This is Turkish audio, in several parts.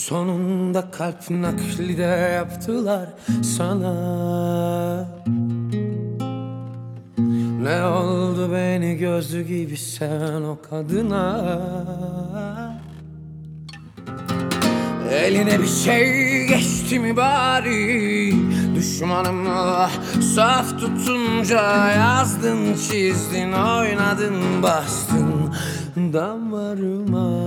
Sonunda kalp nakli de yaptılar sana. Ne oldu beni gözlü gibi sen o kadına? Eline bir şey geçti mi bari? Düşmanımla saf tutunca yazdın, çizdin, oynadın, bastın damarıma.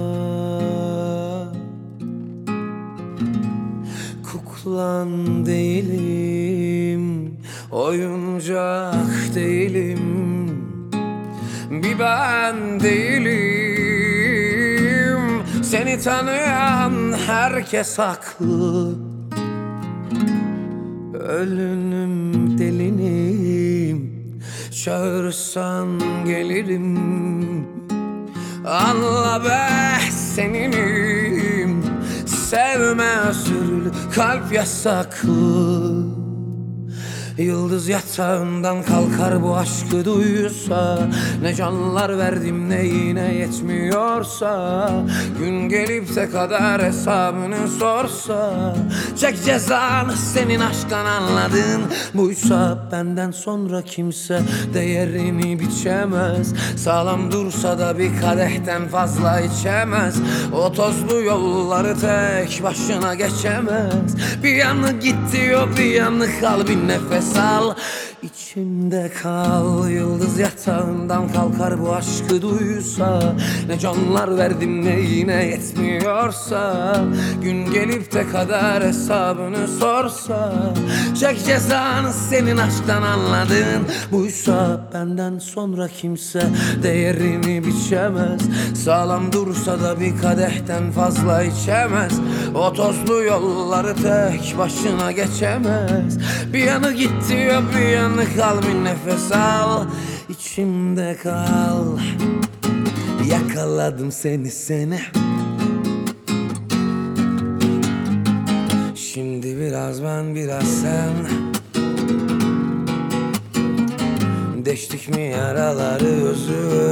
Kuklan değilim, oyuncak değilim, bir ben değilim. Seni tanıyan herkes haklı. Ölünüm, delinim, çağırsan gelirim. Anla be, seninim. Sevme özürlü, kalp yasaklı. Yıldız yatağından kalkar bu aşkı duysa. Ne canlar verdim ne yine yetmiyorsa. Gün gelip de kader hesabını sorsa. Çek cezanı, senin aşktan anladın. Buysa benden sonra kimse değerini biçemez. Sağlam dursa da bir kadehten fazla içemez. O tozlu yolları tek başına geçemez. Bir yanı git diyor, bir yanı kal, bir nefes al, içimde kal. Yıldız yatağından kalkar bu aşkı duysa. Ne canlar verdim ne yine yetmiyorsa. Gün gelip de kader hesabını sorsa. Çek cezanı, senin aşktan anladın. Buysa benden sonra kimse değerini biçemez. Sağlam dursa da bir kadehten fazla içemez. O tozlu yolları tek başına geçemez. Bir yanı git diyor, bir yanı kal, bir nefes al, içimde kal. Yakaladım seni. Şimdi biraz ben biraz sen. Deştik mi yaraları özür?